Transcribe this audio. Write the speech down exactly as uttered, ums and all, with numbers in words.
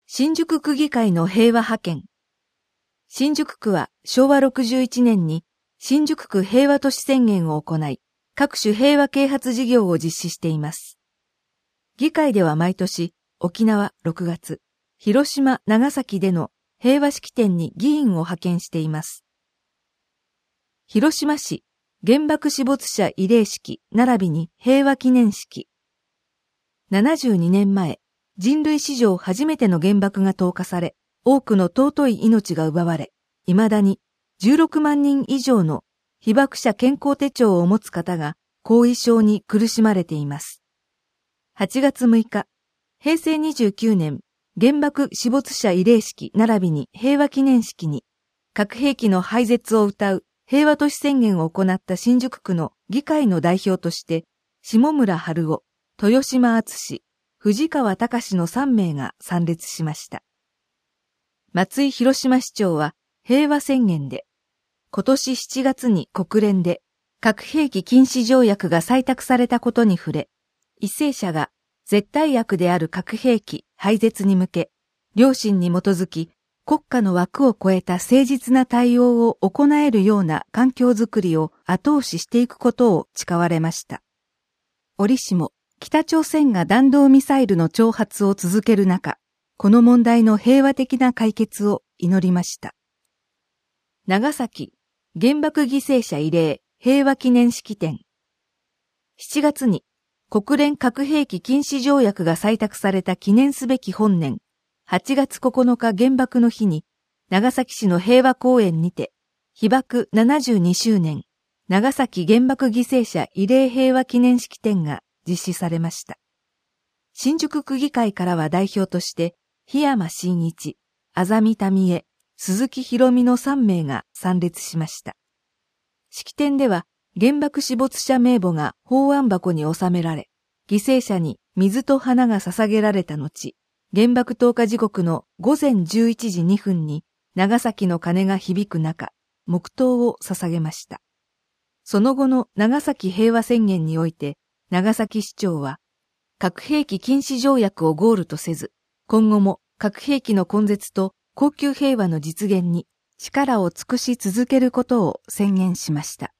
新宿区議会の平和派遣。新宿区はしょうわろくじゅういちねんに新宿区平和都市宣言を行い、各種平和啓発事業を実施しています。議会では毎年、沖縄ろくがつ、広島、長崎での平和式典に議員を派遣しています。広島市原爆死没者慰霊式並びに平和記念式。ななじゅうにねんまえ、人類史上初めての原爆が投下され、多くの尊い命が奪われ、未だにじゅうろくまんにん以上の被爆者健康手帳を持つ方が後遺症に苦しまれています。はちがつむいか、へいせいにじゅうきゅうねん原爆死没者慰霊式並びに平和記念式に核兵器の廃絶を謳う平和都市宣言を行った新宿区の議会の代表として下村春夫、豊島敦、藤川隆のさんめいが参列しました。松井広島市長は平和宣言で、今年しちがつに国連で核兵器禁止条約が採択されたことに触れ、為政者が絶対悪である核兵器廃絶に向け、良心に基づき国家の枠を超えた誠実な対応を行えるような環境づくりを後押ししていくことを誓われました。折しも、北朝鮮が弾道ミサイルの挑発を続ける中、この問題の平和的な解決を祈りました。長崎原爆犠牲者慰霊平和記念式典。しちがつに国連核兵器禁止条約が採択された記念すべき本年はちがつここのか原爆の日に長崎市の平和公園にて被爆ななじゅうにしゅうねん長崎原爆犠牲者慰霊平和記念式典が実施されました。新宿区議会からは代表として檜山真一、あざみ民江、鈴木博美のさんめいが参列しました。式典では原爆死没者名簿が法案箱に収められ、犠牲者に水と花が捧げられた後、原爆投下時刻のごぜんじゅういちじにふんに長崎の鐘が響く中、黙祷を捧げました。その後の長崎平和宣言において、長崎市長は、核兵器禁止条約をゴールとせず、今後も核兵器の根絶と恒久平和の実現に力を尽くし続けることを宣言しました。